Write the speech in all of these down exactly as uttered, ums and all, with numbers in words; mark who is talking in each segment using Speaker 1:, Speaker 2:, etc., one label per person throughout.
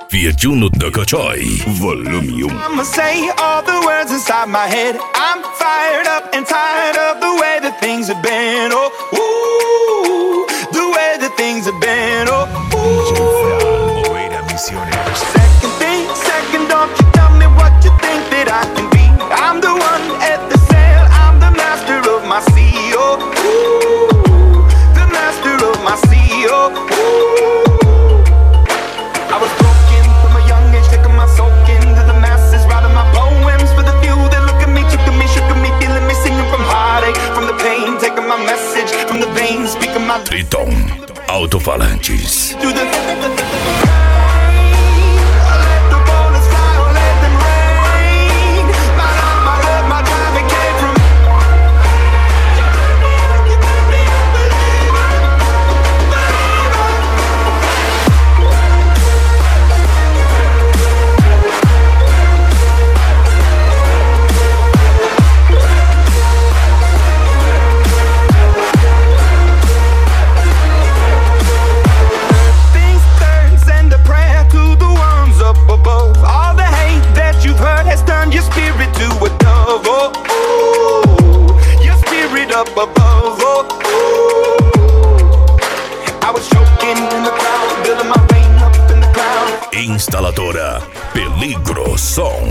Speaker 1: viejuno do Cochoy, volume um.
Speaker 2: I'ma say all the words inside my head. I'm fired up and tired of the way that things have been. Oh, ooh, the way that things have been. Oh, ooh. Second thing, second, don't you tell me what you think that I can be. I'm the one at the sail, I'm the master of my sea. Oh, ooh, the master of my sea. Oh, ooh. I was broken from a young age, taking my soul into the masses, writing my poems for the few that look at me, took at me, shook at me, feeling me, singing from heartache, from the pain, taking my message from the veins, speaking my
Speaker 1: Triton Alto-Falantes.
Speaker 2: through the
Speaker 1: Instaladora Peligro Som.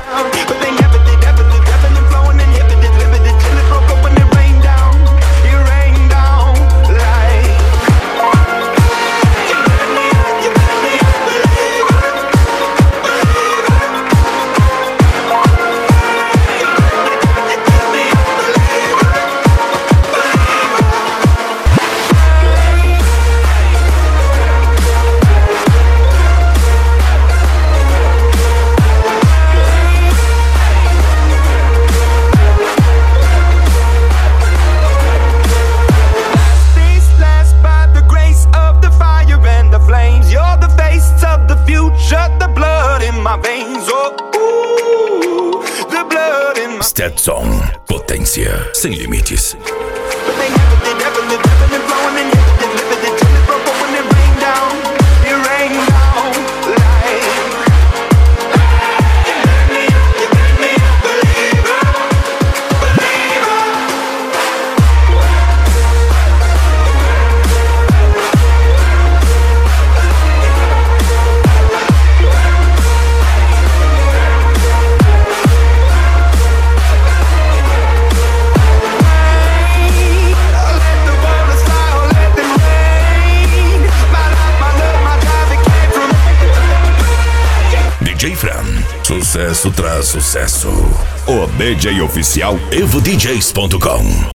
Speaker 1: Stetson, potência sem limites. D J Fran, sucesso tras sucesso. O D J oficial evo d js ponto com.